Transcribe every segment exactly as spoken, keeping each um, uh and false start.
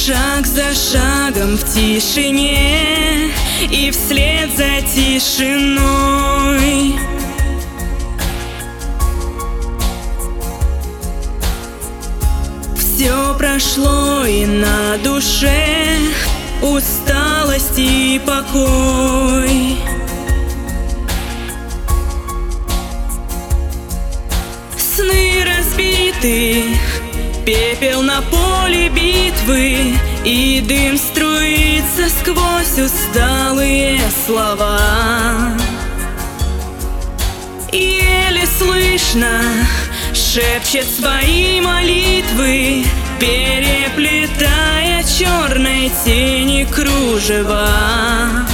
Шаг за шагом в тишине и вслед за тишиной все прошло, и на душе усталость и покой. Сны разбиты, пепел на поле битвы, и дым струится сквозь усталые слова. Еле слышно шепчет свои молитвы, переплетая черной тени кружева.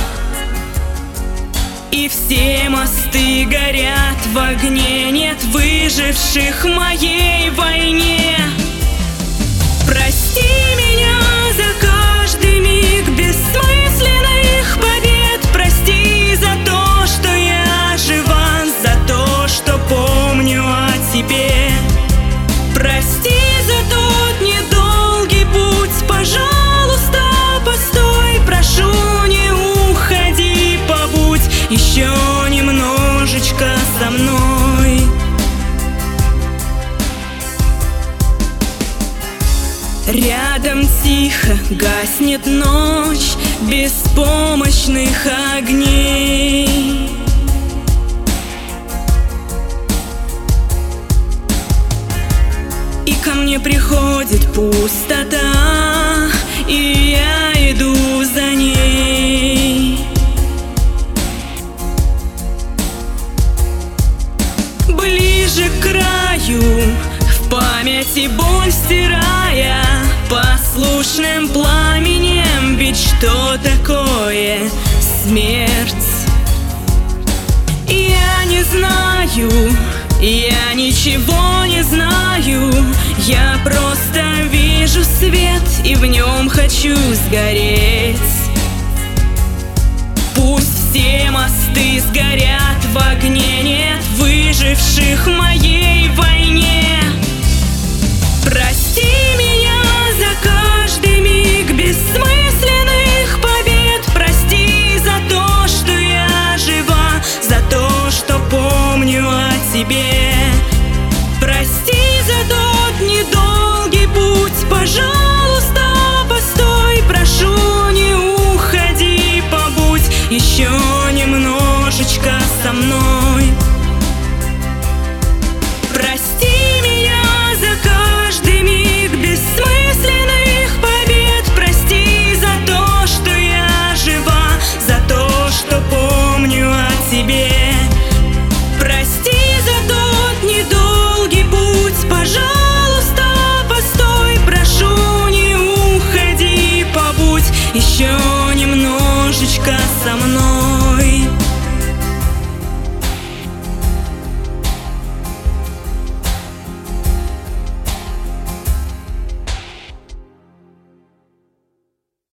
И все мосты горят в огне, нет выживших в моей войне. Прости меня за каждый миг бессмысленных побед, прости за то, что я жива, за то, что помню о тебе. Прости за тот недолгий путь, пожалуйста, постой, прошу, не уходи, побудь еще немножечко со мной. Рядом тихо гаснет ночь беспомощных огней. И ко мне приходит пустота, и я иду за ней. Ближе к краю, в памяти боль стирая, послушным пламенем, ведь что такое смерть? Я не знаю, я ничего не знаю, я просто вижу свет и в нем хочу сгореть. Пусть все мосты сгорят в огне, нет выживших в моей войне. Прости меня за каждый миг бессмысленных побед, прости за то, что я жива, за то, что помню о тебе.